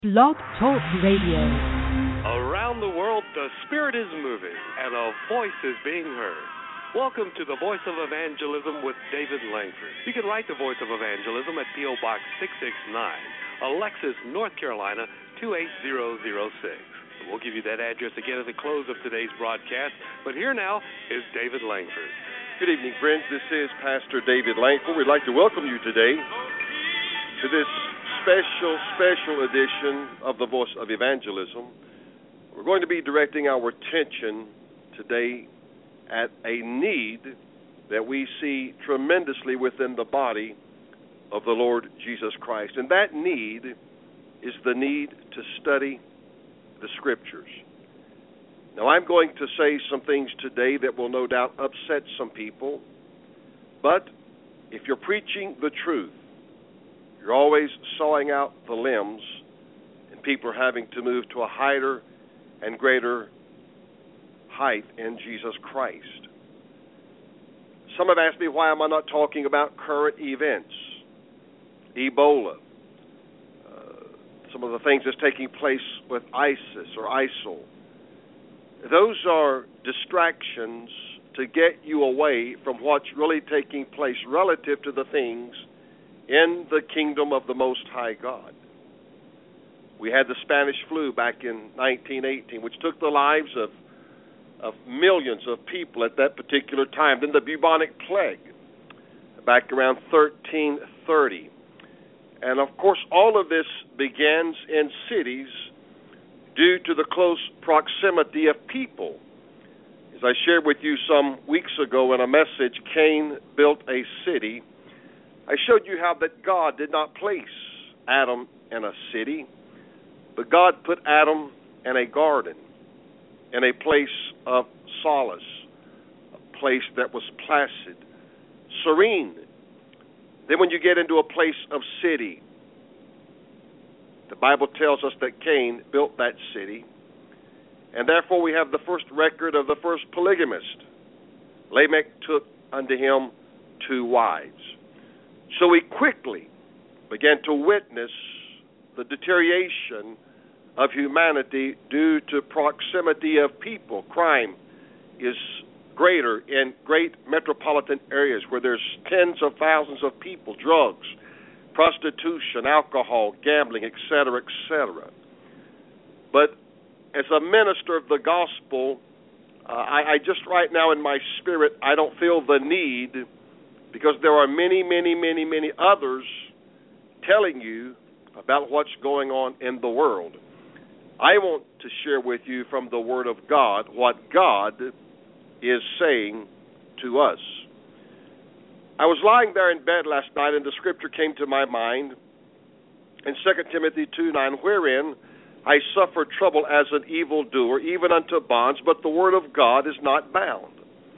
Blog Talk Radio. Around the world, the Spirit is moving, and a voice is being heard. Welcome to the Voice of Evangelism with David Langford. You can write the Voice of Evangelism at P.O. Box 669, Alexis, North Carolina, 28006. We'll give you that address again at the close of today's broadcast, but here now is David Langford. Good evening, friends. This is Pastor David Langford. We'd like to welcome you today to this special edition of the Voice of Evangelism. We're going to be directing our attention today at a need that we see tremendously within the body of the Lord Jesus Christ. And that need is the need to study the Scriptures. Now, I'm going to say some things today that will no doubt upset some people, but if you're preaching the truth, you're always sawing out the limbs, and people are having to move to a higher and greater height in Jesus Christ. Some have asked me, why am I not talking about current events? Ebola, some of the things that's taking place with ISIS or ISIL. Those are distractions to get you away from what's really taking place relative to the things in the kingdom of the Most High God. We had the Spanish flu back in 1918, which took the lives of millions of people at that particular time. Then the bubonic plague back around 1330. And, of course, all of this begins in cities due to the close proximity of people. As I shared with you some weeks ago in a message, Cain built a city. I showed you how that God did not place Adam in a city, but God put Adam in a garden, in a place of solace, a place that was placid, serene. Then when you get into a place of city, the Bible tells us that Cain built that city, and therefore we have the first record of the first polygamist. Lamech took unto him 2 wives. So we quickly began to witness the deterioration of humanity due to proximity of people. Crime is greater in great metropolitan areas where there's tens of thousands of people, drugs, prostitution, alcohol, gambling, etc., etc. But as a minister of the gospel, I just right now in my spirit, I don't feel the need, because there are many others telling you about what's going on in the world. I want to share with you from the Word of God what God is saying to us. I was lying there in bed last night, and the scripture came to my mind in 2 Timothy 2:9, wherein I suffer trouble as an evildoer, even unto bonds, but the Word of God is not bound.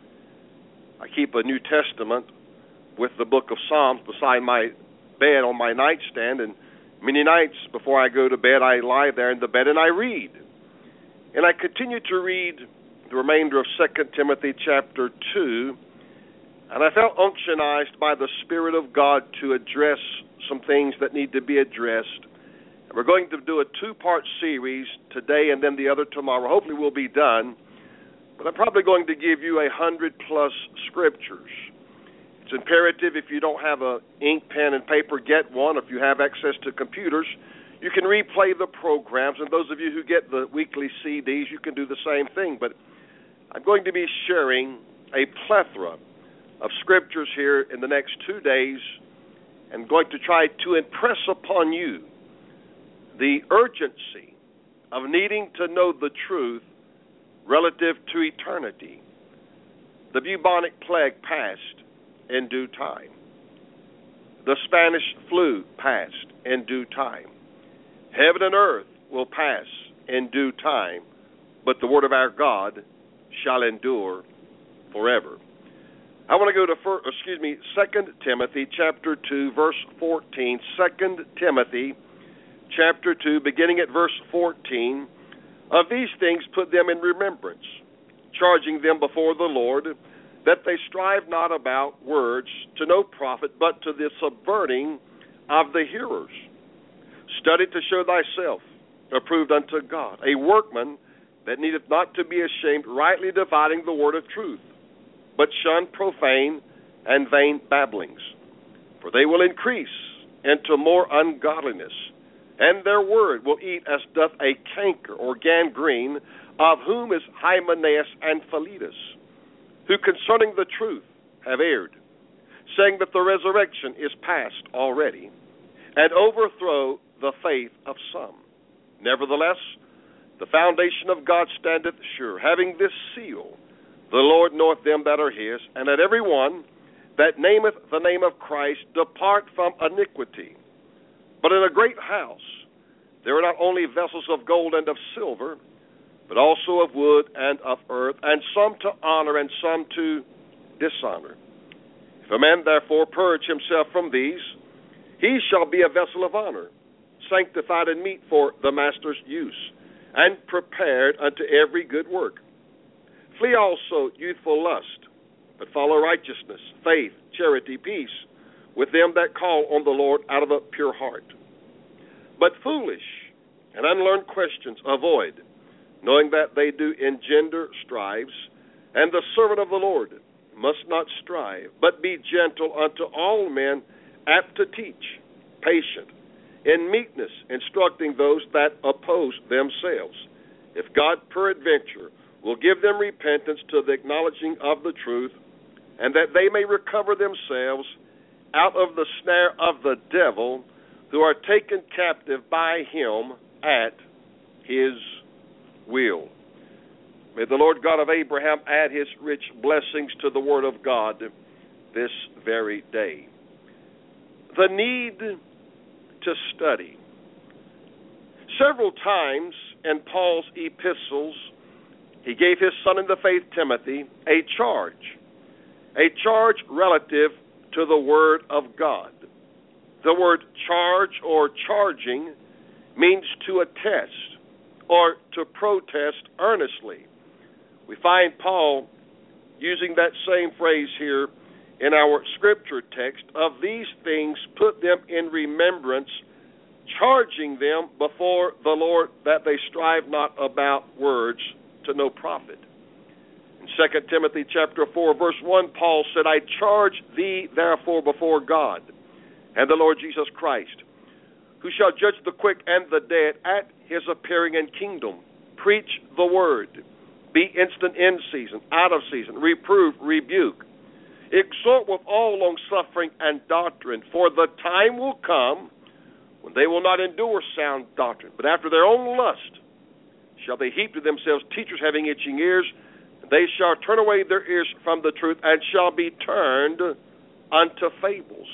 I keep a New Testament with the book of Psalms beside my bed on my nightstand, and many nights before I go to bed, I lie there in the bed and I read. And I continue to read the remainder of 2 Timothy chapter 2, and I felt unctionized by the Spirit of God to address some things that need to be addressed. And we're going to do a 2-part series today and then the other tomorrow. Hopefully we'll be done, but I'm probably going to give you 100+ scriptures. It's imperative, if you don't have an ink, pen, and paper, get one. If you have access to computers, you can replay the programs. And those of you who get the weekly CDs, you can do the same thing. But I'm going to be sharing a plethora of scriptures here in the next 2 days, and going to try to impress upon you the urgency of needing to know the truth relative to eternity. The bubonic plague passed in due time. The Spanish flu passed in due time. Heaven and earth will pass in due time, but the word of our God shall endure forever. I want to go to 2 Timothy chapter 2, verse 14. 2 Timothy chapter 2, beginning at verse 14. Of these things put them in remembrance, charging them before the Lord, that they strive not about words to no profit, but to the subverting of the hearers. Study to show thyself approved unto God, a workman that needeth not to be ashamed, rightly dividing the word of truth, but shun profane and vain babblings. For they will increase into more ungodliness, and their word will eat as doth a canker or gangrene, of whom is Hymenaeus and Philetus, who concerning the truth have erred, saying that the resurrection is past already, and overthrow the faith of some. Nevertheless, the foundation of God standeth sure, having this seal, the Lord knoweth them that are his, and that every one that nameth the name of Christ depart from iniquity. But in a great house there are not only vessels of gold and of silver, but also of wood and of earth, and some to honor and some to dishonor. If a man therefore purge himself from these, he shall be a vessel of honor, sanctified and meet for the master's use, and prepared unto every good work. Flee also youthful lust, but follow righteousness, faith, charity, peace, with them that call on the Lord out of a pure heart. But foolish and unlearned questions avoid, knowing that they do engender strives, and the servant of the Lord must not strive, but be gentle unto all men, apt to teach, patient, in meekness instructing those that oppose themselves, if God peradventure will give them repentance to the acknowledging of the truth, and that they may recover themselves out of the snare of the devil, who are taken captive by him at his will. May the Lord God of Abraham add his rich blessings to the word of God this very day. The need to study. Several times in Paul's epistles, he gave his son in the faith, Timothy, a charge relative to the Word of God. The word charge or charging means to attest or to protest earnestly. We find Paul using that same phrase here in our scripture text. Of these things put them in remembrance, charging them before the Lord that they strive not about words to no profit. In 2 Timothy chapter 4, verse 1, Paul said, I charge thee therefore before God and the Lord Jesus Christ, who shall judge the quick and the dead at his appearing in kingdom. Preach the word. Be instant in season, out of season. Reprove, rebuke. Exhort with all longsuffering and doctrine, for the time will come when they will not endure sound doctrine, but after their own lust shall they heap to themselves teachers having itching ears. They shall turn away their ears from the truth and shall be turned unto fables.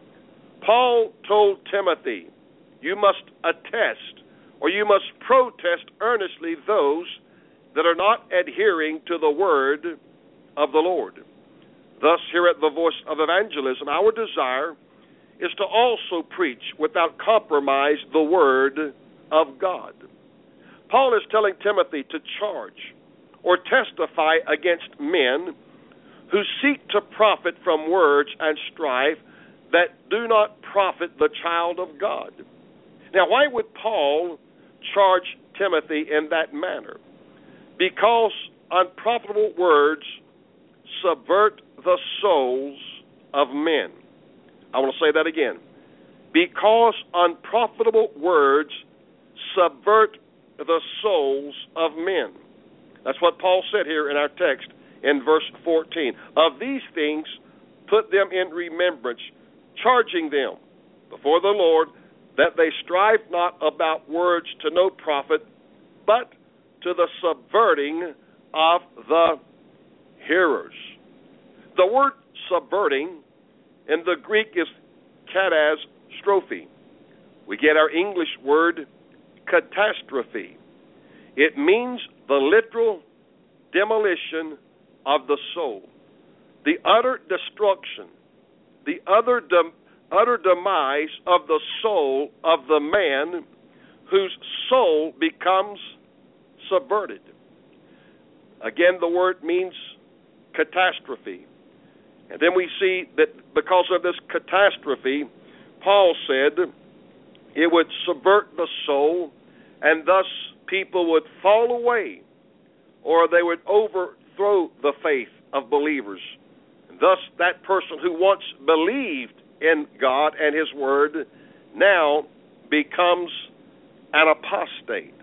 Paul told Timothy, you must attest or you must protest earnestly those that are not adhering to the word of the Lord. Thus, here at the Voice of Evangelism, our desire is to also preach without compromise the word of God. Paul is telling Timothy to charge or testify against men who seek to profit from words and strife that do not profit the child of God. Now, why would Paul charge Timothy in that manner? Because unprofitable words subvert the souls of men. I want to say that again. Because unprofitable words subvert the souls of men. That's what Paul said here in our text in verse 14. Of these things put them in remembrance, charging them before the Lord that they strive not about words to no profit, but to the subverting of the hearers. The word subverting in the Greek is catastrophe. We get our English word catastrophe. It means the literal demolition of the soul, the utter destruction, the utter demise of the soul of the man whose soul becomes subverted. Again, the word means catastrophe. And then we see that because of this catastrophe, Paul said it would subvert the soul and thus people would fall away, or they would overthrow the faith of believers. Thus, that person who once believed in God and His Word now becomes an apostate.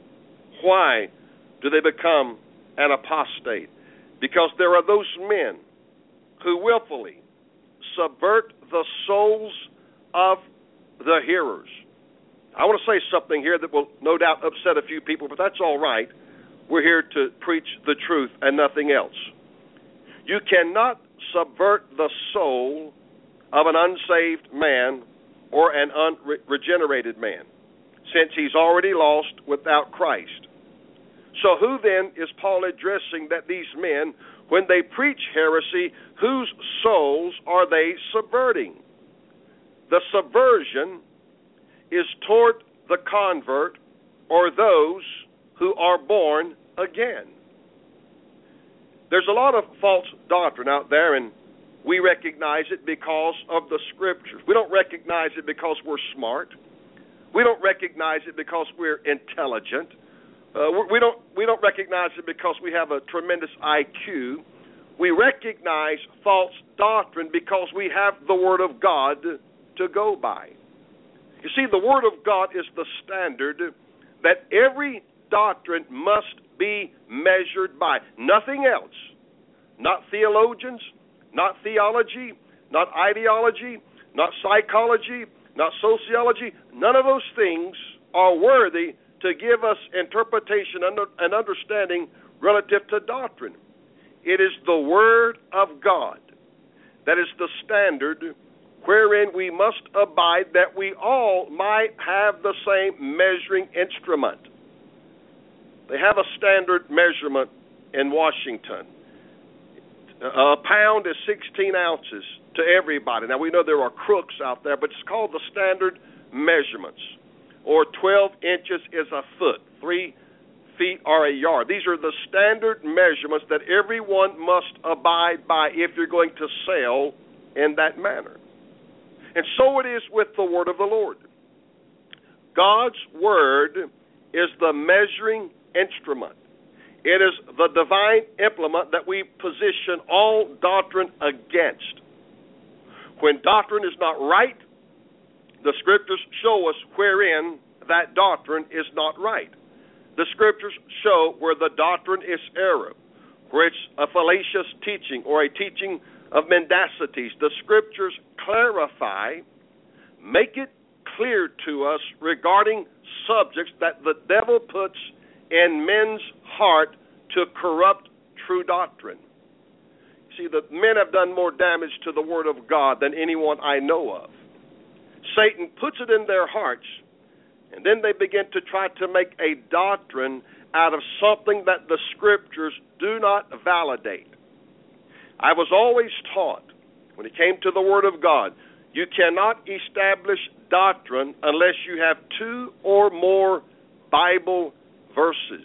Why do they become an apostate? Because there are those men who willfully subvert the souls of the hearers. I want to say something here that will no doubt upset a few people, but that's all right. We're here to preach the truth and nothing else. You cannot subvert the soul of an unsaved man or an unregenerated man, since he's already lost without Christ. So who then is Paul addressing that these men, when they preach heresy, whose souls are they subverting? The subversion is toward the convert or those who are born again. There's a lot of false doctrine out there, and we recognize it because of the Scriptures. We don't recognize it because we're smart. We don't recognize it because we're intelligent. We don't recognize it because we have a tremendous IQ. We recognize false doctrine because we have the Word of God to go by. You see, the Word of God is the standard that every doctrine must be measured by. Nothing else. Not theologians, not theology, not ideology, not psychology, not sociology. None of those things are worthy to give us interpretation and understanding relative to doctrine. It is the Word of God that is the standard wherein we must abide, that we all might have the same measuring instrument. They have a standard measurement in Washington. A pound is 16 ounces to everybody. Now, we know there are crooks out there, but it's called the standard measurements. Or 12 inches is a foot. 3 feet are a yard. These are the standard measurements that everyone must abide by if you're going to sell in that manner. And so it is with the Word of the Lord. God's Word is the measuring instrument. It is the divine implement that we position all doctrine against. When doctrine is not right, the Scriptures show us wherein that doctrine is not right. The Scriptures show where the doctrine is error, where it's a fallacious teaching or a teaching of mendacities. The Scriptures clarify, make it clear to us regarding subjects that the devil puts in men's heart to corrupt true doctrine. See, the men have done more damage to the Word of God than anyone I know of. Satan puts it in their hearts, and then they begin to try to make a doctrine out of something that the Scriptures do not validate. I was always taught, when it came to the Word of God, you cannot establish doctrine unless you have 2 or more Bible verses.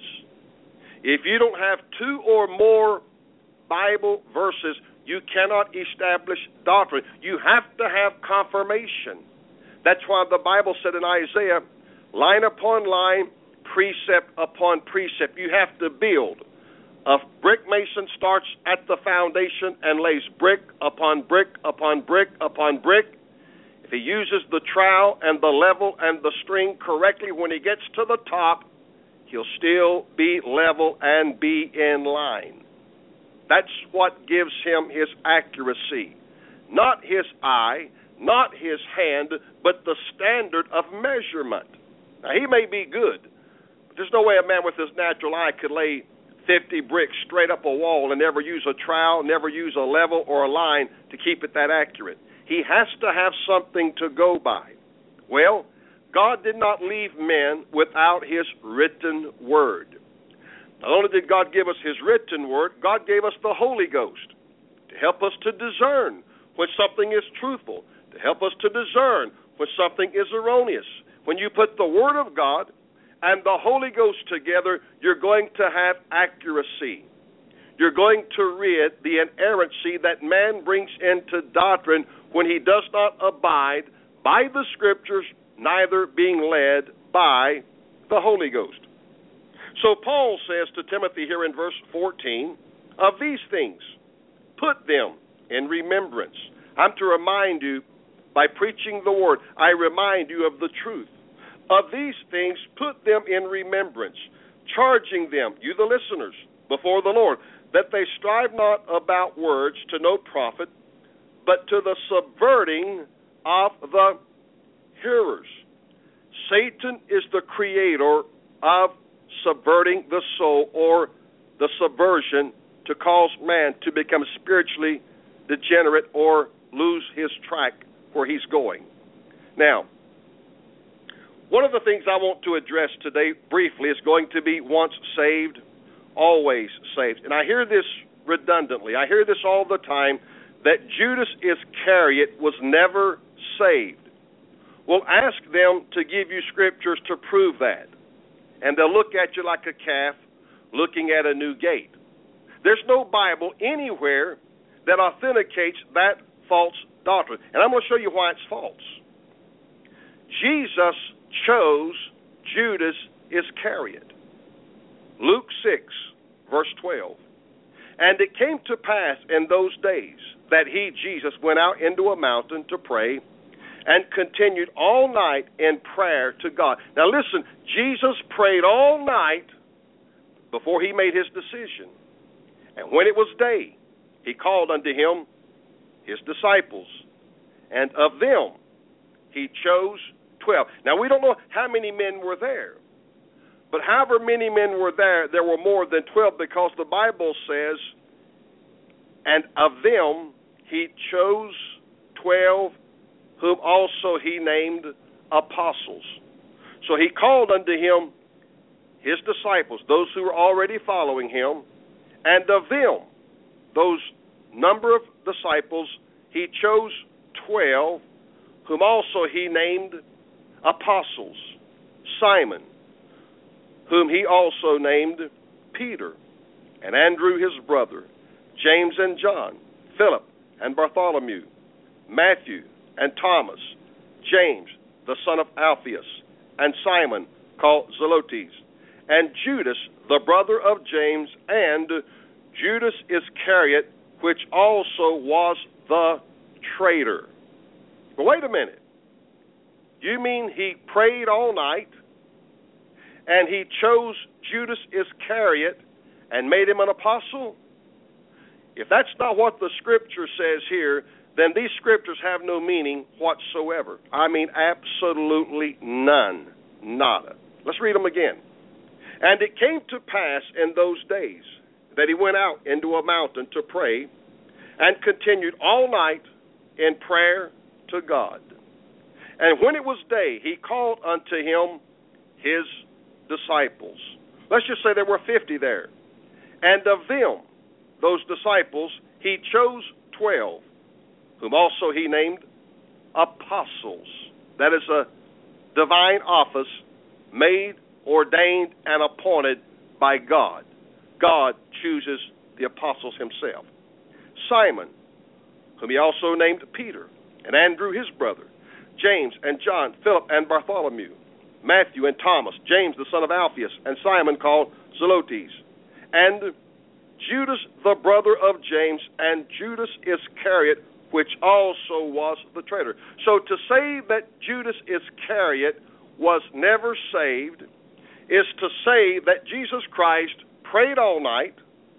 If you don't have 2 or more Bible verses, you cannot establish doctrine. You have to have confirmation. That's why the Bible said in Isaiah, line upon line, precept upon precept. You have to build. A brick mason starts at the foundation and lays brick upon brick upon brick upon brick. If he uses the trowel and the level and the string correctly, when he gets to the top, he'll still be level and be in line. That's what gives him his accuracy. Not his eye, not his hand, but the standard of measurement. Now, he may be good, but there's no way a man with his natural eye could lay 50 bricks straight up a wall and never use a trowel, never use a level or a line to keep it that accurate. He has to have something to go by. Well, God did not leave men without His written Word. Not only did God give us His written Word, God gave us the Holy Ghost to help us to discern when something is truthful, to help us to discern when something is erroneous. When you put the Word of God and the Holy Ghost together, you're going to have accuracy. You're going to rid the inerrancy that man brings into doctrine when he does not abide by the Scriptures, neither being led by the Holy Ghost. So Paul says to Timothy here in verse 14, of these things, put them in remembrance. I'm to remind you, by preaching the word, I remind you of the truth. Of these things, put them in remembrance, charging them, you the listeners, before the Lord, that they strive not about words to no profit, but to the subverting of the hearers. Satan is the creator of subverting the soul, or the subversion to cause man to become spiritually degenerate or lose his track where he's going. Now, one of the things I want to address today briefly is going to be once saved, always saved. And I hear this redundantly. I hear this all the time, that Judas Iscariot was never saved. Well, ask them to give you scriptures to prove that. And they'll look at you like a calf looking at a new gate. There's no Bible anywhere that authenticates that false doctrine. And I'm going to show you why it's false. Jesus chose Judas Iscariot. Luke 6, verse 12. And it came to pass in those days that he, Jesus, went out into a mountain to pray and continued all night in prayer to God. Now listen, Jesus prayed all night before he made his decision. And when it was day, he called unto him his disciples, and of them he chose 12. Now we don't know how many men were there, but however many men were there, there were more than 12, because the Bible says, and of them he chose 12, whom also he named apostles. So he called unto him his disciples, those who were already following him, and of them, those number of disciples, he chose 12, whom also he named apostles. Simon, whom he also named Peter, and Andrew his brother, James and John, Philip and Bartholomew, Matthew and Thomas, James the son of Alphaeus, and Simon called Zelotes, and Judas the brother of James, and Judas Iscariot, which also was the traitor. But wait a minute. You mean he prayed all night, and he chose Judas Iscariot and made him an apostle? If that's not what the Scripture says here, then these Scriptures have no meaning whatsoever. I mean, absolutely none. Nada. Let's read them again. And it came to pass in those days that he went out into a mountain to pray and continued all night in prayer to God. And when it was day, he called unto him his disciples. Let's just say there were 50 there. And of them, those disciples, he chose 12, whom also he named apostles. That is a divine office made, ordained, and appointed by God. God chooses the apostles himself. Simon, whom he also named Peter, and Andrew his brother, James and John, Philip and Bartholomew, Matthew and Thomas, James the son of Alphaeus, and Simon called Zelotes, and Judas the brother of James, and Judas Iscariot, which also was the traitor. So to say that Judas Iscariot was never saved is to say that Jesus Christ prayed all night,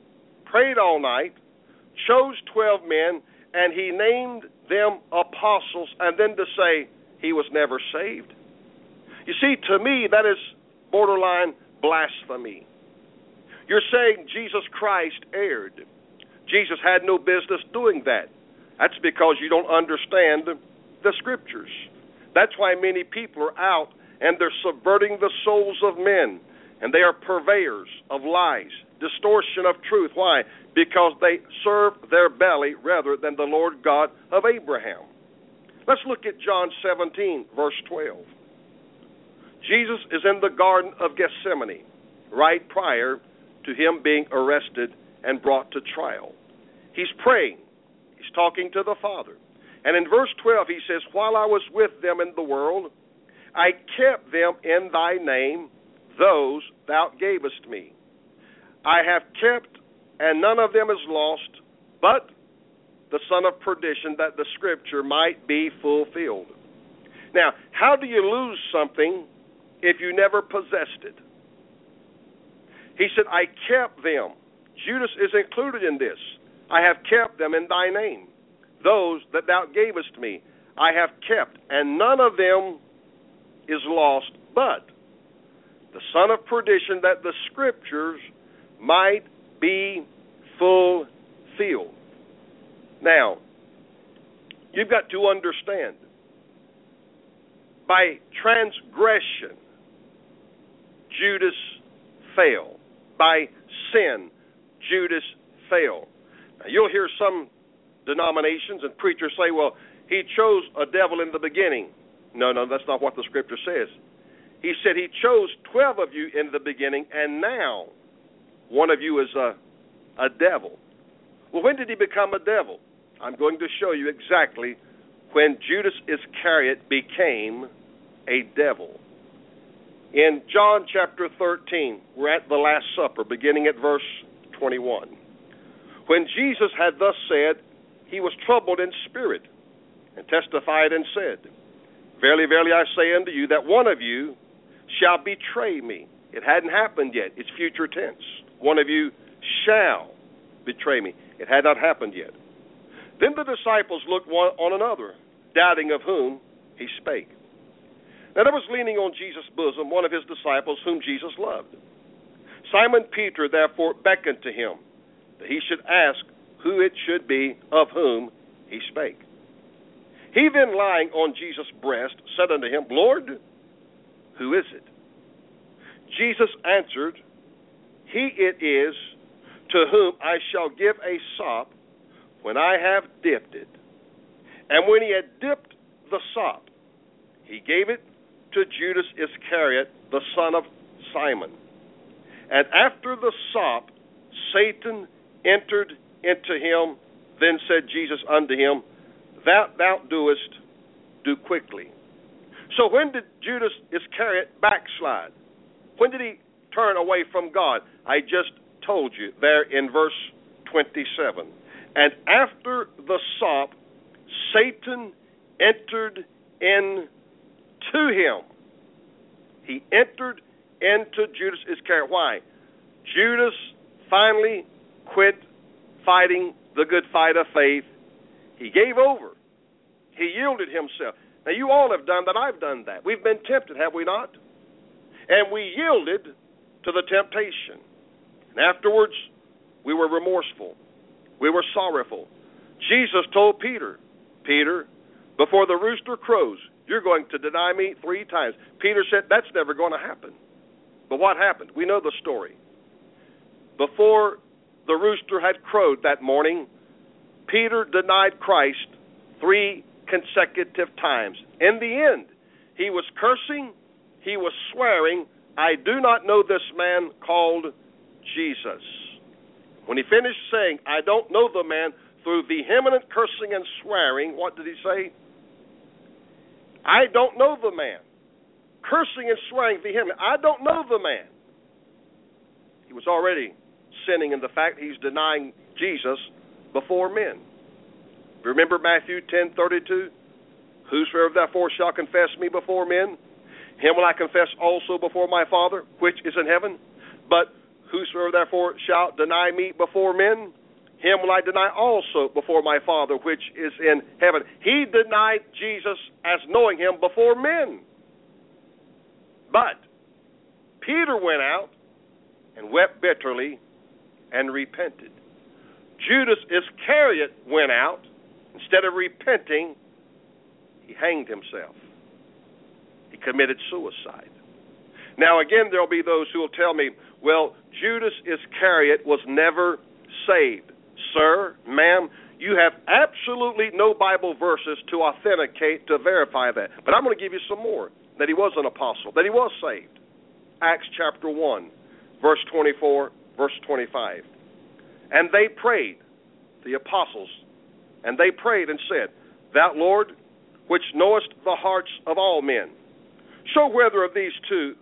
chose 12 men, and he named them apostles, and then to say he was never saved. You see, to me, that is borderline blasphemy. You're saying Jesus Christ erred. Jesus had no business doing that. That's because you don't understand the Scriptures. That's why many people are out and they're subverting the souls of men, and they are purveyors of lies, distortion of truth. Why? Because they serve their belly rather than the Lord God of Abraham. Let's look at John 17, verse 12. Jesus is in the Garden of Gethsemane right prior to him being arrested and brought to trial. He's praying. He's talking to the Father. And in verse 12 he says, while I was with them in the world, I kept them in thy name, those thou gavest me. I have kept, and none of them is lost, but the son of perdition, that the scripture might be fulfilled. Now, how do you lose something if you never possessed it? He said, I kept them. Judas is included in this. I have kept them in thy name. Those that thou gavest me, I have kept, and none of them is lost, but the son of perdition, that the scriptures might be fulfilled. Now, you've got to understand, by transgression, Judas fell. By sin, Judas fell. Now, you'll hear some denominations and preachers say, well, he chose a devil in the beginning. No, that's not what the scripture says. He said he chose 12 of you in the beginning, and now one of you is a devil. Well, when did he become a devil? I'm going to show you exactly when Judas Iscariot became a devil. In John chapter 13, we're at the Last Supper, beginning at verse 21. When Jesus had thus said, he was troubled in spirit, and testified and said, Verily, verily, I say unto you, that one of you shall betray me. It hadn't happened yet. It's future tense. One of you shall betray me. It had not happened yet. Then the disciples looked one on another, doubting of whom he spake. Now there was leaning on Jesus' bosom one of his disciples whom Jesus loved. Simon Peter therefore beckoned to him, that he should ask who it should be of whom he spake. He then, lying on Jesus' breast, said unto him, Lord, who is it? Jesus answered, He it is to whom I shall give a sop when I have dipped it. And when he had dipped the sop, he gave it to Judas Iscariot, the son of Simon. And after the sop, Satan entered into him. Then said Jesus unto him, That thou doest, do quickly. So when did Judas Iscariot backslide? When did he turn away from God? I just told you there in verse 27. And after the sop, Satan entered into him. He entered into Judas Iscariot. Why? Judas finally quit fighting the good fight of faith. He gave over. He yielded himself. Now, you all have done that. I've done that. We've been tempted, have we not? And we yielded to the temptation. And afterwards, we were remorseful. We were sorrowful. Jesus told Peter, Peter, before the rooster crows, you're going to deny me 3 times. Peter said, that's never going to happen. But what happened? We know the story. Before the rooster had crowed that morning, Peter denied Christ 3 consecutive times. In the end, he was cursing, he was swearing, I do not know this man called Jesus. When he finished saying, I don't know the man, through vehement cursing and swearing, what did he say? I don't know the man. Cursing and swearing vehemently, I don't know the man. He was already sinning in the fact he's denying Jesus before men. Remember Matthew 10:32? Whosoever therefore shall confess me before men, him will I confess also before my Father, which is in heaven. But whosoever therefore shall deny me before men, him will I deny also before my Father, which is in heaven. He denied Jesus as knowing him before men. But Peter went out and wept bitterly and repented. Judas Iscariot went out. Instead of repenting, he hanged himself. He committed suicide. Now, again, there will be those who will tell me, well, Judas Iscariot was never saved. Sir, ma'am, you have absolutely no Bible verses to authenticate, to verify that. But I'm going to give you some more, that he was an apostle, that he was saved. Acts chapter 1, verse 24, verse 25. And they prayed, the apostles, and they prayed and said, Thou, Lord, which knowest the hearts of all men, show whether of these two thou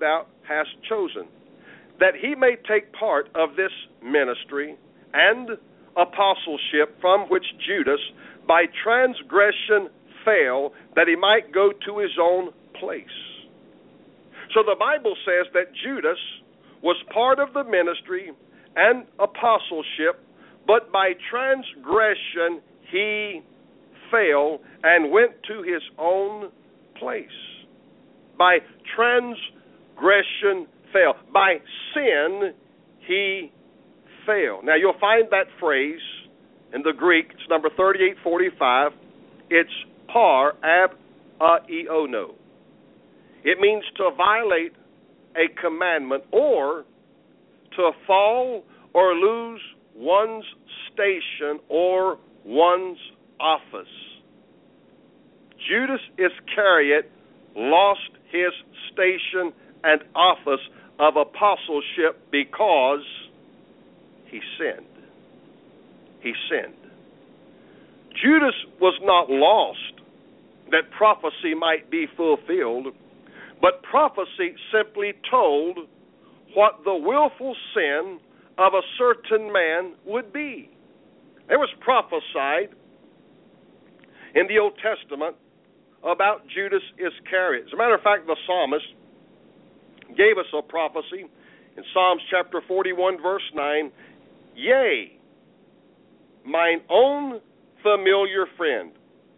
hast chosen, that he may take part of this ministry and apostleship from which Judas by transgression fell, that he might go to his own place. So the Bible says that Judas was part of the ministry and apostleship, but by transgression he fell and went to his own place. By transgression fell. By sin he fell. Now you'll find that phrase in the Greek. It's number 3845. It's par ab aeono. It means to violate a commandment or to fall or lose one's station or one's office. Judas Iscariot lost his station and office of apostleship because he sinned. He sinned. Judas was not lost that prophecy might be fulfilled, but prophecy simply told what the willful sin of a certain man would be. It was prophesied in the Old Testament about Judas Iscariot. As a matter of fact, the psalmist gave us a prophecy in Psalms chapter 41, verse 9. Yea, mine own familiar friend,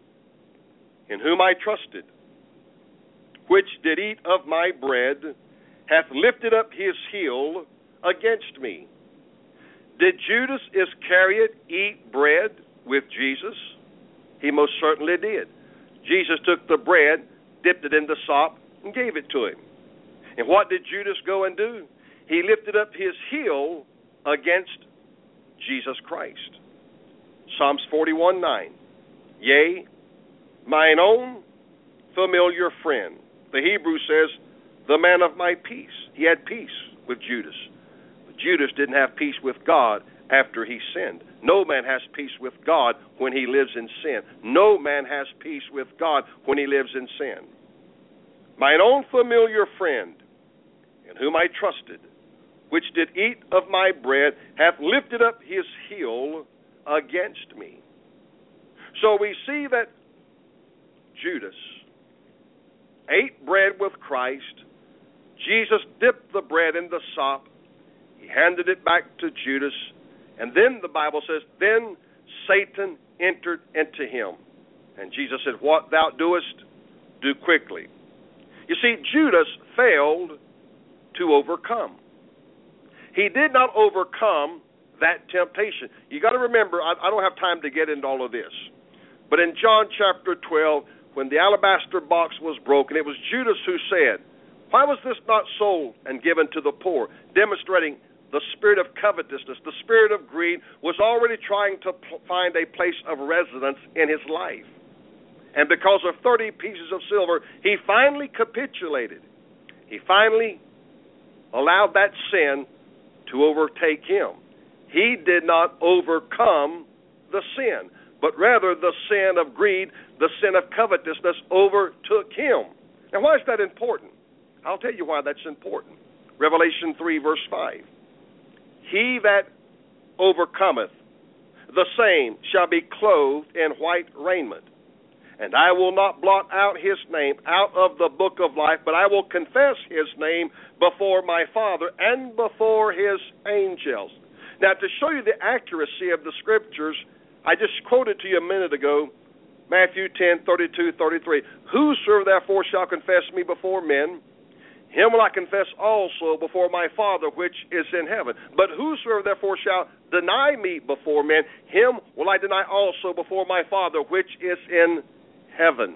in whom I trusted, which did eat of my bread, hath lifted up his heel against me. Did Judas Iscariot eat bread with Jesus? He most certainly did. Jesus took the bread, dipped it in the sop, and gave it to him. And what did Judas go and do? He lifted up his heel against Jesus Christ. Psalms 41:9. Yea, mine own familiar friend. The Hebrew says, the man of my peace. He had peace with Judas. But Judas didn't have peace with God after he sinned. No man has peace with God when he lives in sin. No man has peace with God when he lives in sin. Mine own familiar friend, in whom I trusted, which did eat of my bread, hath lifted up his heel against me. So we see that Judas ate bread with Christ. Jesus dipped the bread in the sop. He handed it back to Judas. And then the Bible says, then Satan entered into him. And Jesus said, what thou doest, do quickly. You see, Judas failed to overcome. He did not overcome that temptation. You got to remember, I don't have time to get into all of this, but in John chapter 12, when the alabaster box was broken, it was Judas who said, why was this not sold and given to the poor? Demonstrating the spirit of covetousness, the spirit of greed was already trying to find a place of residence in his life. And because of 30 pieces of silver, he finally capitulated. He finally allowed that sin to overtake him. He did not overcome the sin, but rather the sin of greed, the sin of covetousness overtook him. Now, why is that important? I'll tell you why that's important. Revelation 3, verse 5. He that overcometh, the same shall be clothed in white raiment. And I will not blot out his name out of the book of life, but I will confess his name before my Father and before his angels. Now, to show you the accuracy of the Scriptures, I just quoted to you a minute ago, Matthew 10:32-33. Whosoever therefore shall confess me before men, him will I confess also before my Father which is in heaven. But whosoever therefore shall deny me before men, him will I deny also before my Father which is in heaven.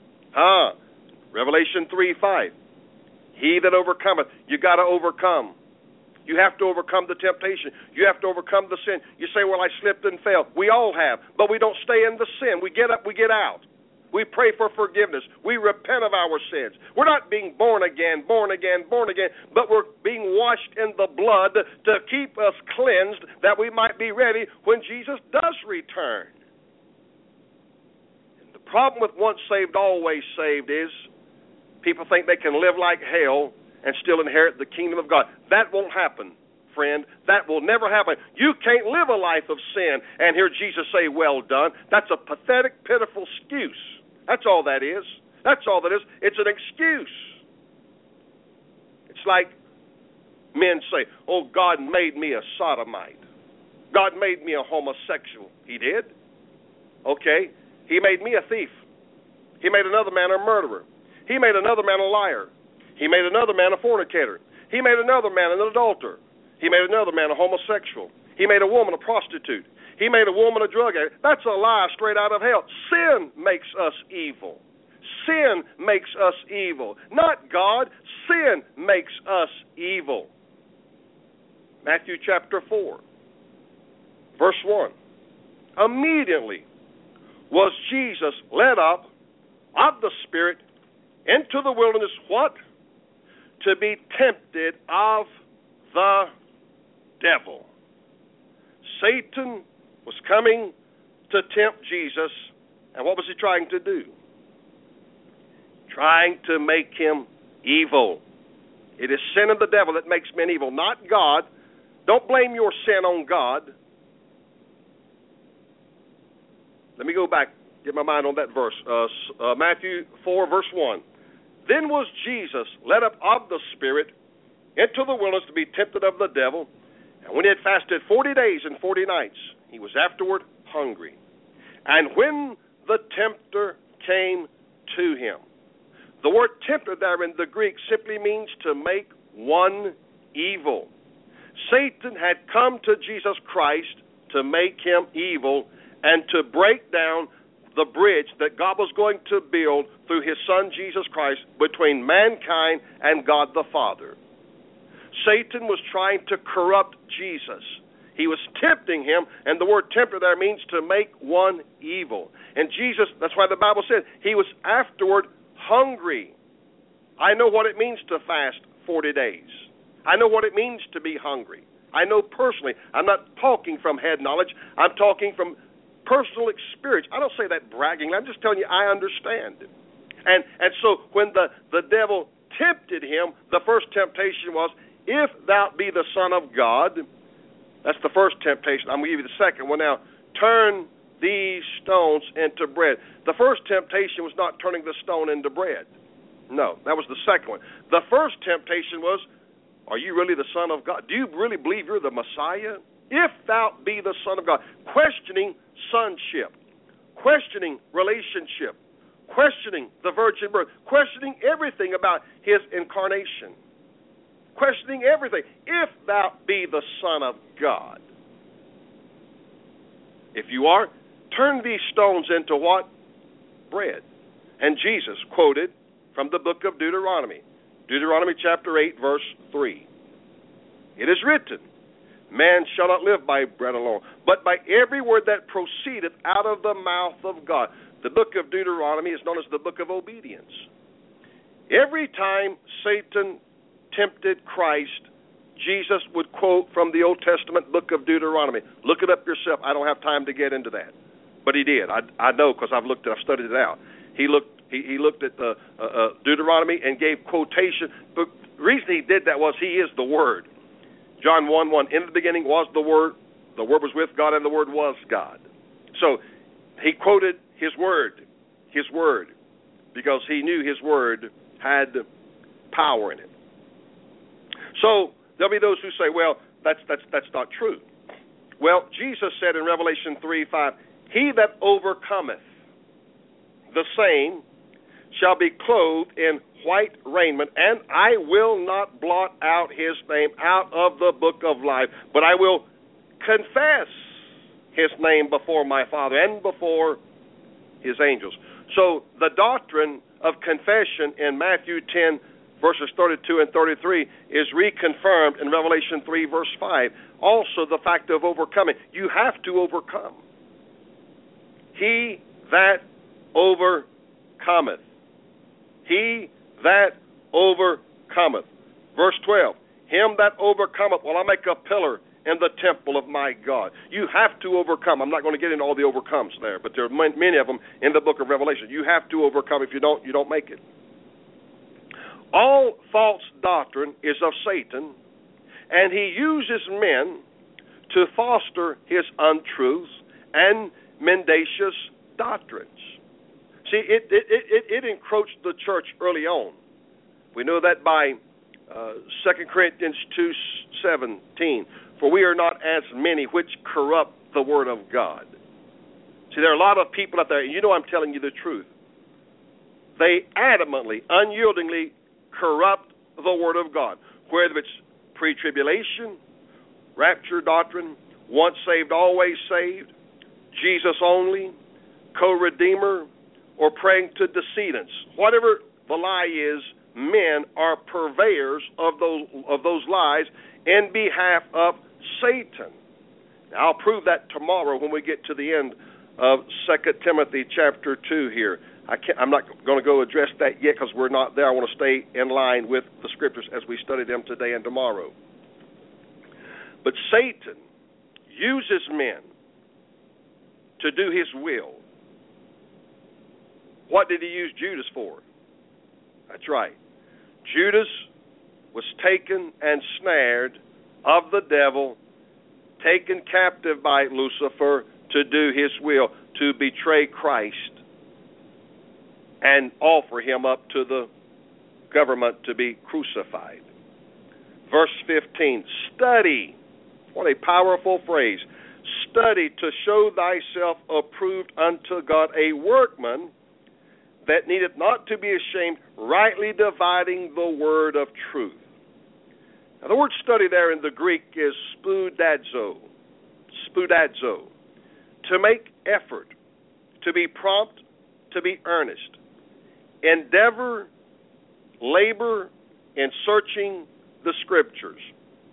Revelation 3:5. He that overcometh, you got to overcome. You have to overcome the temptation. You have to overcome the sin. You say, well, I slipped and fell. We all have, but we don't stay in the sin. We get up, we get out. We pray for forgiveness. We repent of our sins. We're not being born again, but we're being washed in the blood to keep us cleansed that we might be ready when Jesus does return. And the problem with once saved, always saved is people think they can live like hell and still inherit the kingdom of God. That won't happen, friend. That will never happen. You can't live a life of sin and hear Jesus say, well done. That's a pathetic, pitiful excuse. That's all that is. That's all that is. It's an excuse. It's like men say, oh, God made me a sodomite. God made me a homosexual. He did? Okay. He made me a thief. He made another man a murderer. He made another man a liar. He made another man a fornicator. He made another man an adulterer. He made another man a homosexual. He made a woman a prostitute. He made a woman a drug addict. That's a lie straight out of hell. Sin makes us evil. Sin makes us evil. Not God. Sin makes us evil. Matthew chapter 4, verse 1. Immediately was Jesus led up of the Spirit into the wilderness, what? To be tempted of the devil. Satan was coming to tempt Jesus, and what was he trying to do? Trying to make him evil. It is sin of the devil that makes men evil, not God. Don't blame your sin on God. Let me go back, get my mind on that verse. Matthew 4, verse 1. Then was Jesus led up of the Spirit into the wilderness to be tempted of the devil. And when he had fasted 40 days and 40 nights, he was afterward hungry. And when the tempter came to him, the word tempter there in the Greek simply means to make one evil. Satan had come to Jesus Christ to make him evil and to break down the bridge that God was going to build through his Son Jesus Christ between mankind and God the Father. Satan was trying to corrupt Jesus. He was tempting him, and the word tempter there means to make one evil. And Jesus, that's why the Bible said, he was afterward hungry. I know what it means to fast 40 days. I know what it means to be hungry. I know personally. I'm not talking from head knowledge. I'm talking from personal experience. I don't say that bragging. I'm just telling you I understand. And so when the devil tempted him, the first temptation was, if thou be the Son of God, that's the first temptation. I'm going to give you the second one now. Turn these stones into bread. The first temptation was not turning the stone into bread. No, that was the second one. The first temptation was, are you really the Son of God? Do you really believe you're the Messiah? If thou be the Son of God. Questioning sonship, questioning relationship, questioning the virgin birth, questioning everything about his incarnation, questioning everything. If thou be the Son of God. If you are, turn these stones into what? Bread. And Jesus quoted from the book of Deuteronomy. Deuteronomy chapter 8, verse 3. It is written, man shall not live by bread alone, but by every word that proceedeth out of the mouth of God. The book of Deuteronomy is known as the book of obedience. Every time Satan tempted Christ, Jesus would quote from the Old Testament book of Deuteronomy. Look it up yourself. I don't have time to get into that. But he did. I know because I've studied it out. He looked at the Deuteronomy and gave quotation. But the reason he did that was he is the Word. John 1:1, in the beginning was the Word was with God, and the Word was God. So he quoted his word, because he knew his word had power in it. So there'll be those who say, well, that's not true. Well, Jesus said in Revelation 3:5, he that overcometh, the same shall be clothed in white raiment, and I will not blot out his name out of the book of life, but I will confess his name before my Father and before his angels. So the doctrine of confession in Matthew 10, verses 32 and 33 is reconfirmed in Revelation 3, verse 5. Also the fact of overcoming. You have to overcome. He that overcometh. He that overcometh. Verse 12. Him that overcometh will I make a pillar in the temple of my God. You have to overcome. I'm not going to get into all the overcomes there, but there are many of them in the book of Revelation. You have to overcome. If you don't make it. All false doctrine is of Satan, and he uses men to foster his untruths and mendacious doctrines. See, it encroached the church early on. We know that by 2 Corinthians 2:17, for we are not as many which corrupt the word of God. See, there are a lot of people out there, and you know I'm telling you the truth. They adamantly, unyieldingly corrupt the word of God, whether it's pre-tribulation, rapture doctrine, once saved, always saved, Jesus only, co-redeemer, or praying to decedents. Whatever the lie is, men are purveyors of those lies in behalf of Satan. Now, I'll prove that tomorrow when we get to the end of 2 Timothy chapter 2 here. I'm not going to go address that yet because we're not there. I want to stay in line with the Scriptures as we study them today and tomorrow. But Satan uses men to do his will. What did he use Judas for? That's right. Judas was taken and snared of the devil, taken captive by Lucifer to do his will, to betray Christ and offer him up to the government to be crucified. Verse 15, study. What a powerful phrase. Study to show thyself approved unto God, a workman that needeth not to be ashamed, rightly dividing the word of truth. Now, the word study there in the Greek is spoudazo. Spoudazo. To make effort, to be prompt, to be earnest. Endeavor, labor in searching the Scriptures.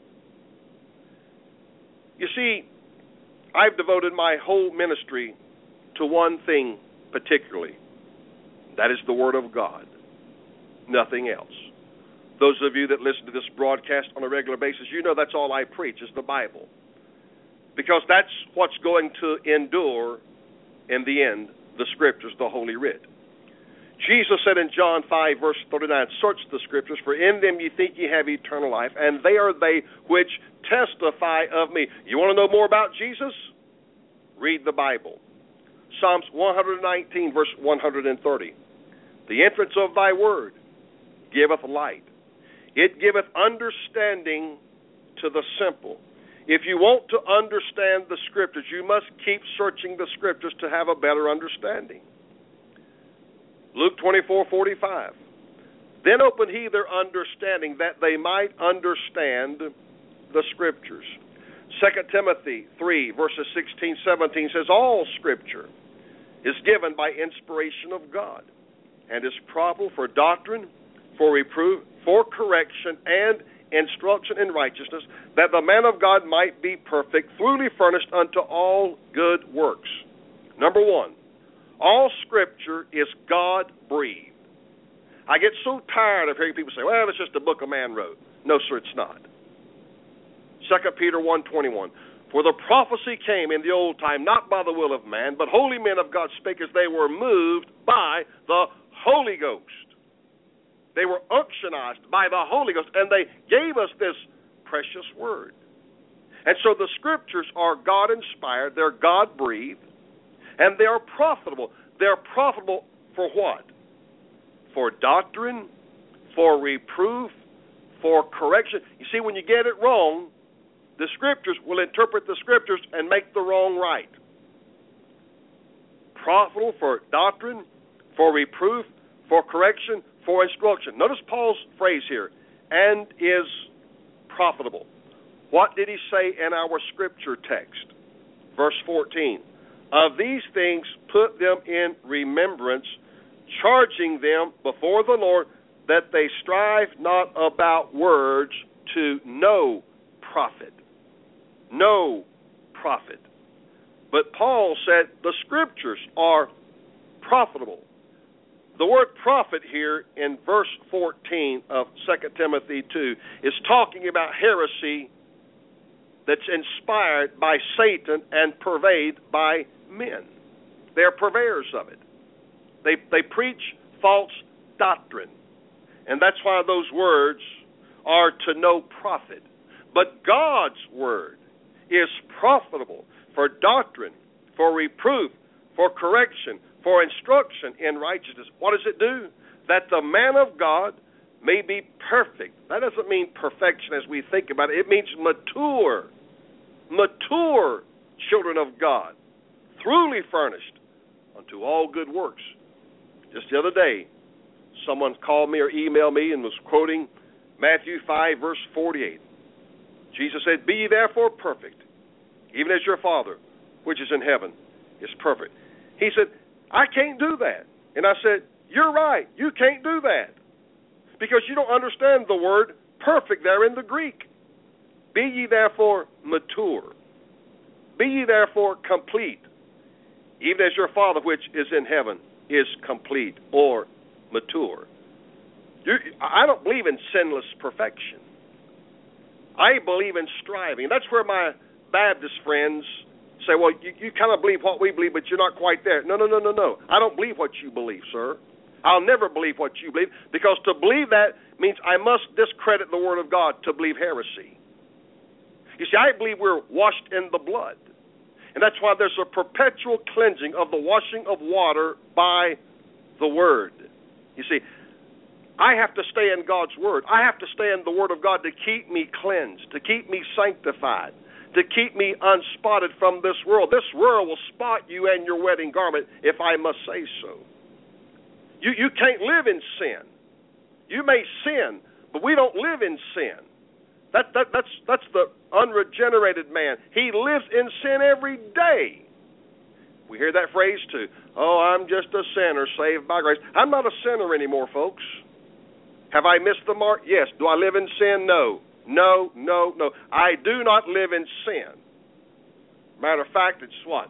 You see, I've devoted my whole ministry to one thing particularly. That is the Word of God. Nothing else. Those of you that listen to this broadcast on a regular basis, you know that's all I preach is the Bible. Because that's what's going to endure in the end, the Scriptures, the Holy Writ. Jesus said in John 5, verse 39, search the Scriptures, for in them ye think ye have eternal life, and they are they which testify of me. You want to know more about Jesus? Read the Bible. Psalms 119, verse 130. The entrance of thy word giveth light. It giveth understanding to the simple. If you want to understand the Scriptures, you must keep searching the Scriptures to have a better understanding. Luke 24:45. Then opened he their understanding that they might understand the Scriptures. 2 Timothy 3, verses 16, 17 says, all Scripture is given by inspiration of God and is profitable for doctrine, for reproof, for correction, and instruction in righteousness, that the man of God might be perfect, thoroughly furnished unto all good works. Number one, all Scripture is God-breathed. I get so tired of hearing people say, well, it's just a book a man wrote. No, sir, it's not. 2 Peter 1:21. For the prophecy came in the old time, not by the will of man, but holy men of God spake as they were moved by the Holy Ghost. They were unctionized by the Holy Ghost, and they gave us this precious word. And so the Scriptures are God-inspired, they're God-breathed, and they are profitable. They're profitable for what? For doctrine, for reproof, for correction. You see, when you get it wrong, the Scriptures will interpret the Scriptures and make the wrong right. Profitable for doctrine, for reproof, for correction, for instruction. Notice Paul's phrase here, and is profitable. What did he say in our Scripture text? Verse 14. Of these things put them in remembrance, charging them before the Lord that they strive not about words to no profit. No profit. But Paul said the Scriptures are profitable. The word profit here in verse 14 of 2 Timothy 2 is talking about heresy that's inspired by Satan and purveyed by men. They're purveyors of it. They preach false doctrine. And that's why those words are to no profit. But God's word is profitable for doctrine, for reproof, for correction, for instruction in righteousness. What does it do? That the man of God may be perfect. That doesn't mean perfection as we think about it. It means mature children of God, truly furnished unto all good works. Just the other day, someone called me or emailed me and was quoting Matthew 5, verse 48. Jesus said, "Be ye therefore perfect, even as your Father, which is in heaven, is perfect." He said, "I can't do that." And I said, "You're right. You can't do that because you don't understand the word perfect there in the Greek. Be ye therefore mature. Be ye therefore complete, even as your Father which is in heaven is complete or mature." I don't believe in sinless perfection. I believe in striving. That's where my Baptist friends say, "Well, you kind of believe what we believe, but you're not quite there." No. I don't believe what you believe, sir. I'll never believe what you believe, because to believe that means I must discredit the Word of God to believe heresy. You see, I believe we're washed in the blood. And that's why there's a perpetual cleansing of the washing of water by the Word. You see, I have to stay in God's Word. I have to stay in the Word of God to keep me cleansed, to keep me sanctified, to keep me unspotted from this world. This world will spot you and your wedding garment, if I must say so. You can't live in sin. You may sin, but we don't live in sin. That's the unregenerated man. He lives in sin every day. We hear that phrase too. "Oh, I'm just a sinner saved by grace." I'm not a sinner anymore, folks. Have I missed the mark? Yes. Do I live in sin? No. I do not live in sin. Matter of fact, it's what?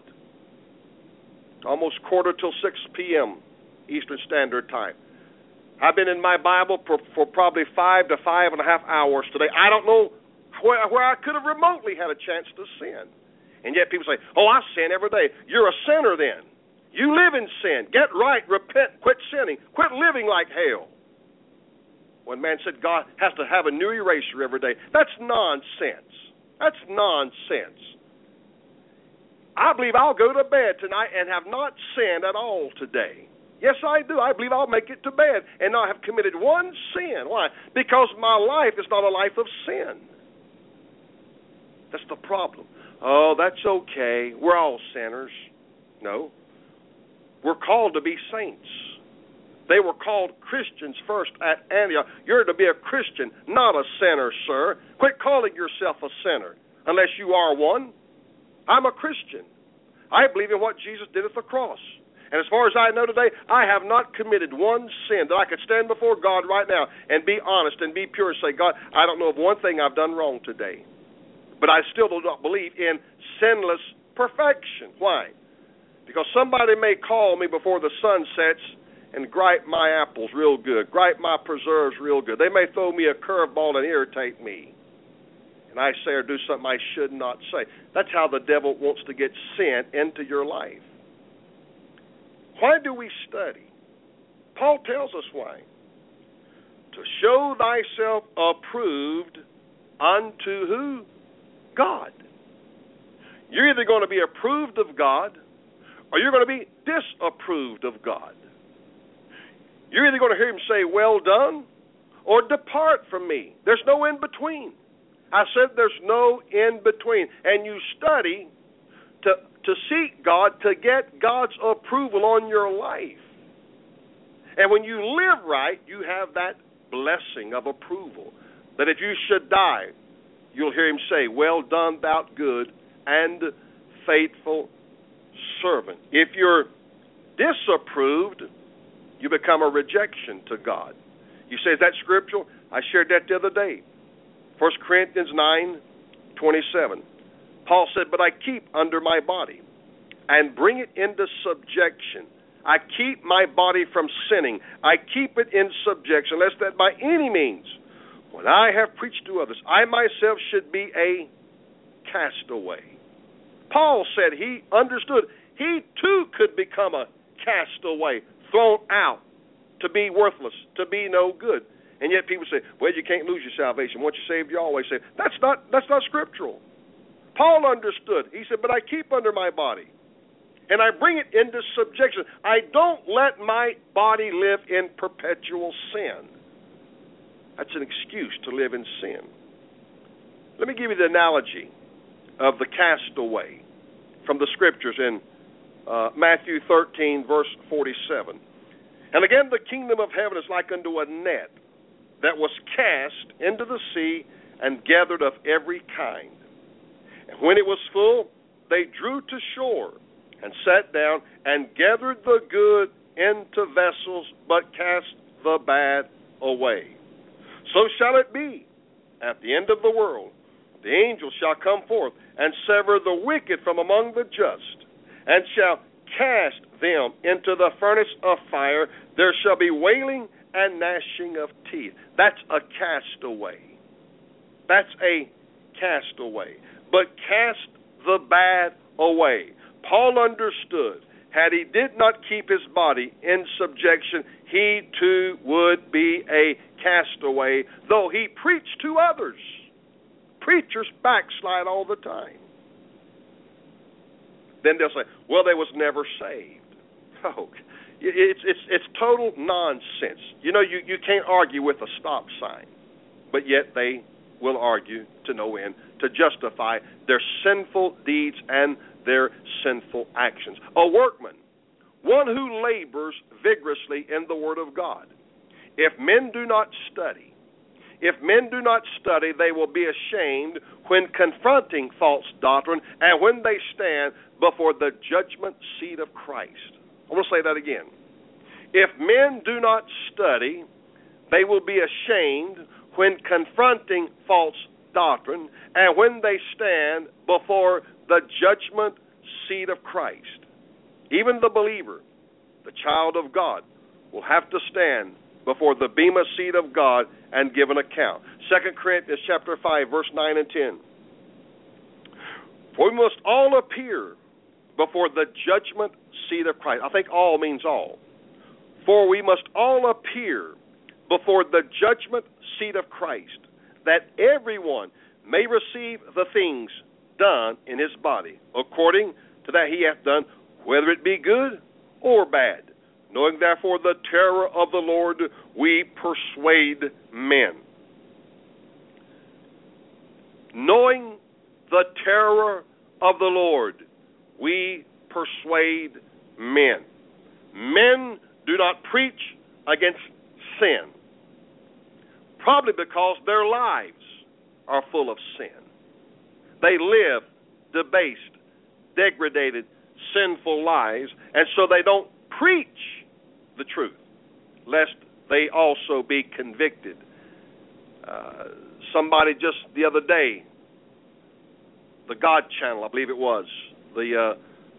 Almost 6:15 p.m. Eastern Standard Time. I've been in my Bible for probably 5 to 5.5 hours today. I don't know where I could have remotely had a chance to sin. And yet people say, "Oh, I sin every day." You're a sinner then. You live in sin. Get right, repent, quit sinning, quit living like hell. One man said God has to have a new eraser every day. That's nonsense. That's nonsense. I believe I'll go to bed tonight and have not sinned at all today. Yes, I do. I believe I'll make it to bed and not have committed one sin. Why? Because my life is not a life of sin. That's the problem. "Oh, that's okay. We're all sinners." No. We're called to be saints. They were called Christians first at Antioch. You're to be a Christian, not a sinner, sir. Quit calling yourself a sinner, unless you are one. I'm a Christian. I believe in what Jesus did at the cross. And as far as I know today, I have not committed one sin that I could stand before God right now and be honest and be pure and say, "God, I don't know of one thing I've done wrong today." But I still do not believe in sinless perfection. Why? Because somebody may call me before the sun sets and gripe my apples real good, gripe my preserves real good. They may throw me a curveball and irritate me. And I say or do something I should not say. That's how the devil wants to get sin into your life. Why do we study? Paul tells us why. To show thyself approved unto who? God. You're either going to be approved of God or you're going to be disapproved of God. You're either going to hear him say, "Well done," or "Depart from me." There's no in between. I said there's no in between. And you study to seek God, to get God's approval on your life. And when you live right, you have that blessing of approval. That if you should die, you'll hear him say, "Well done, thou good and faithful servant." If you're disapproved, you become a rejection to God. You say, "Is that scriptural?" I shared that the other day. 1 Corinthians 9:27. Paul said, "But I keep under my body and bring it into subjection." I keep my body from sinning. I keep it in subjection, lest that by any means, when I have preached to others, I myself should be a castaway. Paul said he understood he too could become a castaway, thrown out, to be worthless, to be no good. And yet people say, well, you can't lose your salvation. Once you're saved, you're always saved. That's not scriptural. Paul understood. He said, but I keep under my body, and I bring it into subjection. I don't let my body live in perpetual sin. That's an excuse to live in sin. Let me give you the analogy of the castaway from the Scriptures in Matthew 13, verse 47. And again, the kingdom of heaven is like unto a net that was cast into the sea and gathered of every kind. And when it was full, they drew to shore and sat down and gathered the good into vessels, but cast the bad away. So shall it be at the end of the world. The angels shall come forth and sever the wicked from among the just, and shall cast them into the furnace of fire. There shall be wailing and gnashing of teeth. That's a castaway. That's a castaway. But cast the bad away. Paul understood, had he did not keep his body in subjection, he too would be a castaway, though he preached to others. Preachers backslide all the time. Then they'll say, well, they was never saved. Oh, it's total nonsense. You know, you can't argue with a stop sign, but yet they will argue to no end to justify their sinful deeds and their sinful actions. A workman, one who labors vigorously in the Word of God. If men do not study, they will be ashamed when confronting false doctrine and when they stand before the judgment seat of Christ. I want to say that again. If men do not study, they will be ashamed when confronting false doctrine and when they stand before the judgment seat of Christ. Even the believer, the child of God, will have to stand before the bema seat of God and give an account. 2 Corinthians chapter 5, verse 9 and 10. For we must all appear before the judgment seat of Christ. I think all means all. For we must all appear before the judgment seat of Christ, that everyone may receive the things done in his body, according to that he hath done, whether it be good or bad. Knowing therefore the terror of the Lord, we persuade men. Knowing the terror of the Lord, we persuade men. Men do not preach against sin, probably because their lives are full of sin. They live debased, degraded, sinful lives, and so they don't preach the truth, lest they also be convicted. Somebody just the other day, the God Channel, I believe it was, the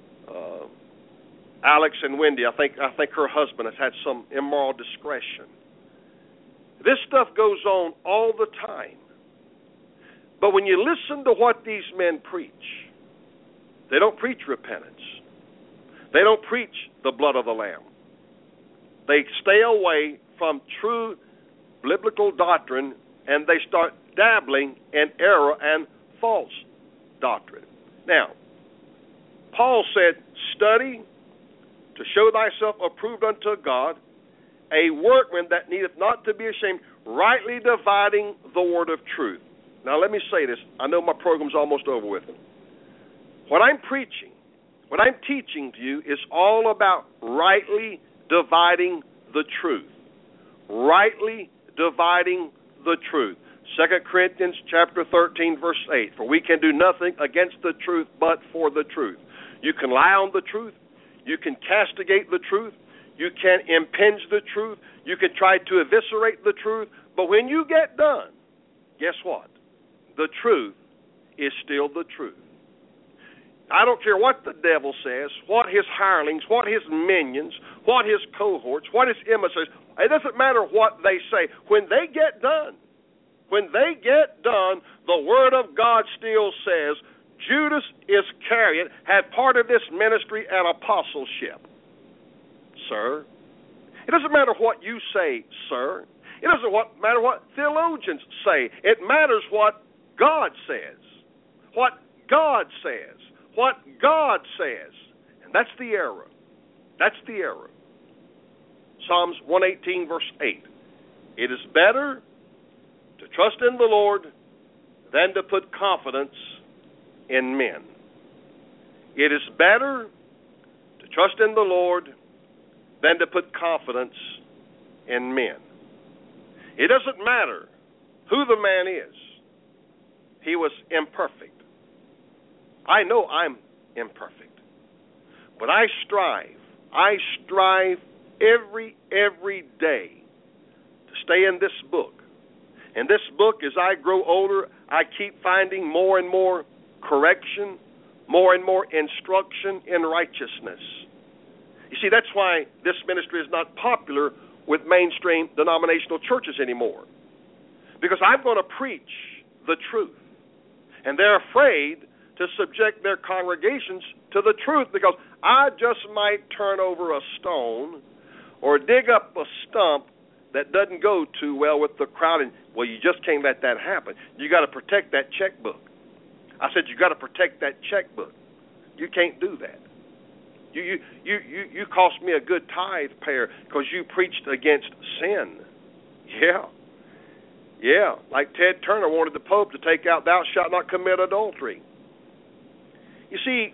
Alex and Wendy, I think her husband has had some immoral discretion. This stuff goes on all the time. But when you listen to what these men preach, they don't preach repentance. They don't preach the blood of the Lamb. They stay away from true biblical doctrine, and they start dabbling in error and false doctrine. Now, Paul said, study to show thyself approved unto God, a workman that needeth not to be ashamed, rightly dividing the word of truth. Now, let me say this. I know my program's almost over with. What I'm preaching, what I'm teaching to you is all about rightly dividing the truth. Rightly dividing the truth. 2 Corinthians chapter 13, verse 8. For we can do nothing against the truth but for the truth. You can lie on the truth. You can castigate the truth. You can impinge the truth. You can try to eviscerate the truth. But when you get done, guess what? The truth is still the truth. I don't care what the devil says, what his hirelings, what his minions, what his cohorts, what his emissaries. It doesn't matter what they say. When they get done, the Word of God still says, Judas Iscariot had part of this ministry and apostleship. Sir, it doesn't matter what you say, sir. It doesn't matter what theologians say. It matters what God says. What God says. What God says. And that's the error. That's the error. Psalms 118, verse 8. It is better to trust in the Lord than to put confidence in men. It is better to trust in the Lord than to put confidence in men. It doesn't matter who the man is. He was imperfect. I know I'm imperfect. But I strive every day to stay in this book. And this book, as I grow older, I keep finding more and more correction, more and more instruction in righteousness. You see, that's why this ministry is not popular with mainstream denominational churches anymore. Because I'm going to preach the truth. And they're afraid to subject their congregations to the truth because I just might turn over a stone or dig up a stump that doesn't go too well with the crowd. And, well, you just can't let that happen. You got to protect that checkbook. I said, you got to protect that checkbook. You can't do that. You cost me a good tithe payer because you preached against sin. Yeah. Like Ted Turner wanted the Pope to take out "Thou shalt not commit adultery." You see,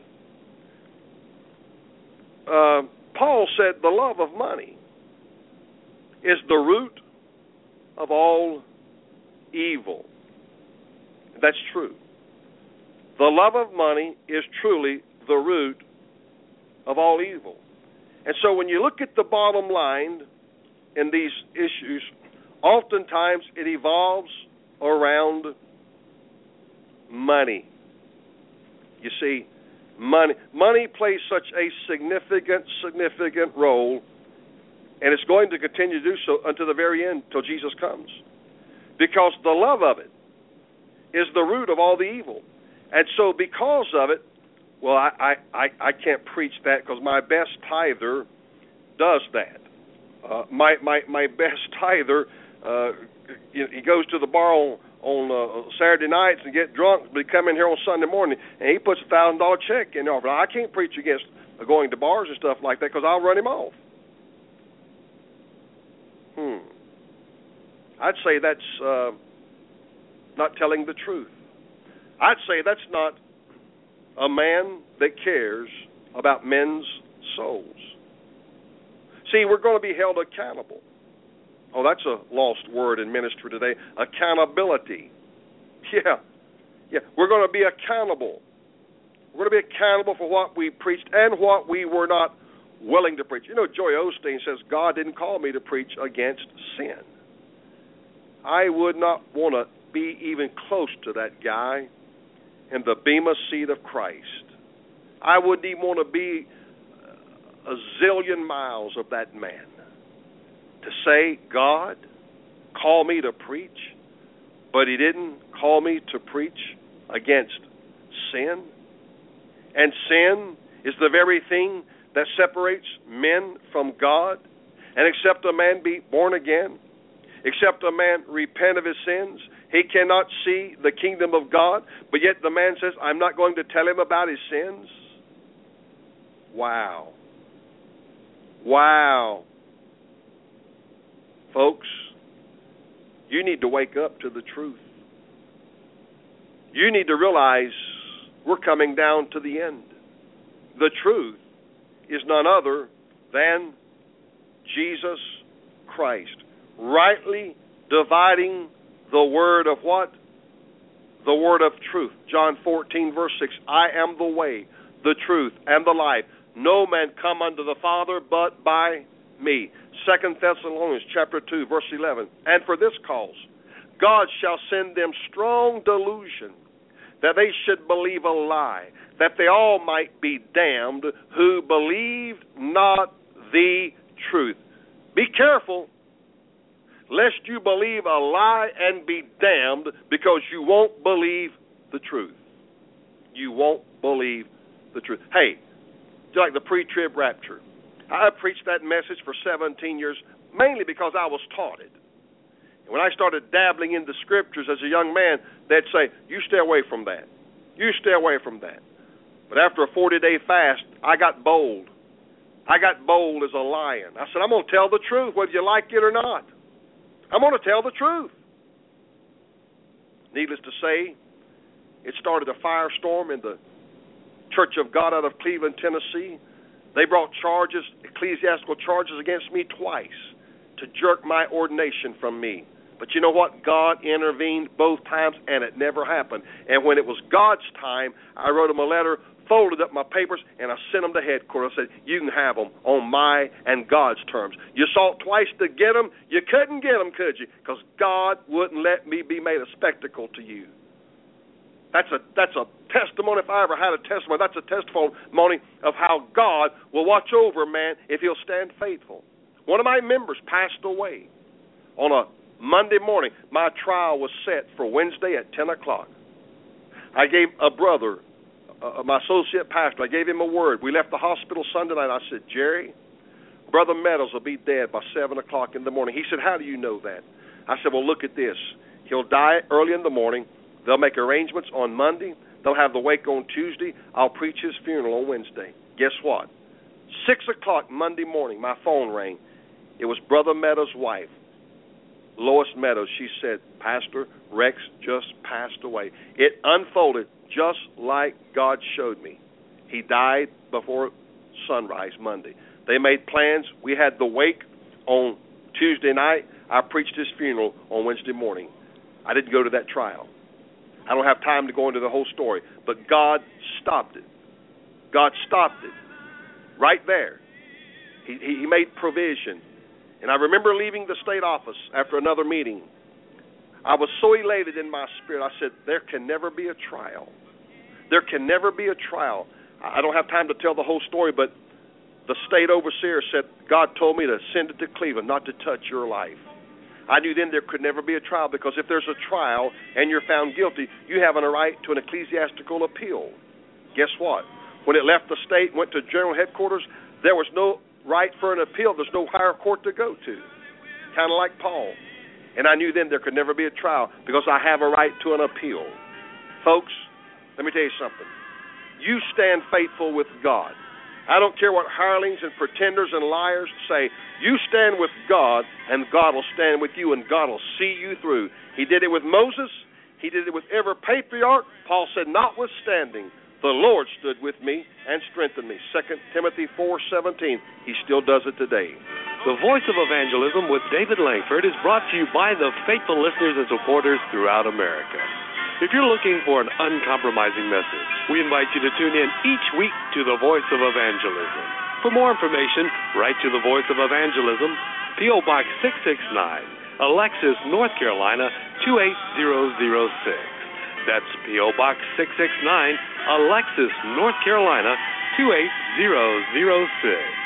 Paul said the love of money is the root of all evil. That's true. The love of money is truly the root of all evil. And so when you look at the bottom line in these issues, oftentimes it evolves around money. You see, money plays such a significant role, and it's going to continue to do so until the very end, till Jesus comes. Because the love of it is the root of all the evil. And so because of it, well, I can't preach that because my best tither does that. My best tither, he goes to the bar on Saturday nights and get drunk, but he come in here on Sunday morning and he puts a $1,000 check in there. But I can't preach against going to bars and stuff like that because I'll run him off. I'd say that's not telling the truth. I'd say that's not a man that cares about men's souls. See, we're going to be held accountable. Oh, that's a lost word in ministry today. Accountability. Yeah. We're going to be accountable. We're going to be accountable for what we preached and what we were not willing to preach. You know, Joy Osteen says, God didn't call me to preach against sin. I would not want to be even close to that guy in the bema seat of Christ. I wouldn't even want to be a zillion miles of that man. To say, God called me to preach, but he didn't call me to preach against sin. And sin is the very thing that separates men from God. And except a man be born again, except a man repent of his sins, he cannot see the kingdom of God. But yet the man says, I'm not going to tell him about his sins. Wow. Folks, you need to wake up to the truth. You need to realize we're coming down to the end. The truth is none other than Jesus Christ. Rightly dividing the word of what? The word of truth. John 14, verse 6. I am the way, the truth, and the life. No man come unto the Father but by me. 2 Thessalonians chapter 2, verse 11. And for this cause, God shall send them strong delusion, that they should believe a lie, that they all might be damned who believed not the truth. Be careful, lest you believe a lie and be damned because you won't believe the truth. You won't believe the truth. Hey, like the pre-trib rapture. I preached that message for 17 years, mainly because I was taught it. When I started dabbling in the Scriptures as a young man, they'd say, you stay away from that. You stay away from that. But after a 40-day fast, I got bold. I got bold as a lion. I said, I'm going to tell the truth, whether you like it or not. I'm going to tell the truth. Needless to say, it started a firestorm in the Church of God out of Cleveland, Tennessee. They brought charges, ecclesiastical charges against me twice to jerk my ordination from me. But you know what? God intervened both times, and it never happened. And when it was God's time, I wrote him a letter, folded up my papers, and I sent them to headquarters. I said, you can have them on my and God's terms. You sought twice to get them. You couldn't get them, could you? Because God wouldn't let me be made a spectacle to you. That's a testimony. If I ever had a testimony, that's a testimony of how God will watch over a man if he'll stand faithful. One of my members passed away on a Monday morning. My trial was set for Wednesday at 10 o'clock. I gave a brother, my associate pastor, I gave him a word. We left the hospital Sunday night. I said, Jerry, Brother Meadows will be dead by 7 o'clock in the morning. He said, how do you know that? I said, well, look at this. He'll die early in the morning. They'll make arrangements on Monday. They'll have the wake on Tuesday. I'll preach his funeral on Wednesday. Guess what? 6 o'clock Monday morning, my phone rang. It was Brother Meadows' wife, Lois Meadows. She said, Pastor, Rex just passed away. It unfolded just like God showed me. He died before sunrise Monday. They made plans. We had the wake on Tuesday night. I preached his funeral on Wednesday morning. I didn't go to that trial. I don't have time to go into the whole story, but God stopped it. God stopped it right there. He made provision. And I remember leaving the state office after another meeting. I was so elated in my spirit. I said, there can never be a trial. There can never be a trial. I don't have time to tell the whole story, but the state overseer said, God told me to send it to Cleveland, not to touch your life. I knew then there could never be a trial, because if there's a trial and you're found guilty, you have a right to an ecclesiastical appeal. Guess what? When it left the state, went to general headquarters, there was no right for an appeal. There's no higher court to go to, kind of like Paul. And I knew then there could never be a trial, because I have a right to an appeal. Folks, let me tell you something. You stand faithful with God. I don't care what hirelings and pretenders and liars say. You stand with God, and God will stand with you, and God will see you through. He did it with Moses. He did it with every patriarch. Paul said, notwithstanding, the Lord stood with me and strengthened me. 2 Timothy 4:17. He still does it today. The Voice of Evangelism with David Langford is brought to you by the faithful listeners and supporters throughout America. If you're looking for an uncompromising message, we invite you to tune in each week to The Voice of Evangelism. For more information, write to The Voice of Evangelism, P.O. Box 669, Alexis, North Carolina, 28006. That's P.O. Box 669, Alexis, North Carolina, 28006.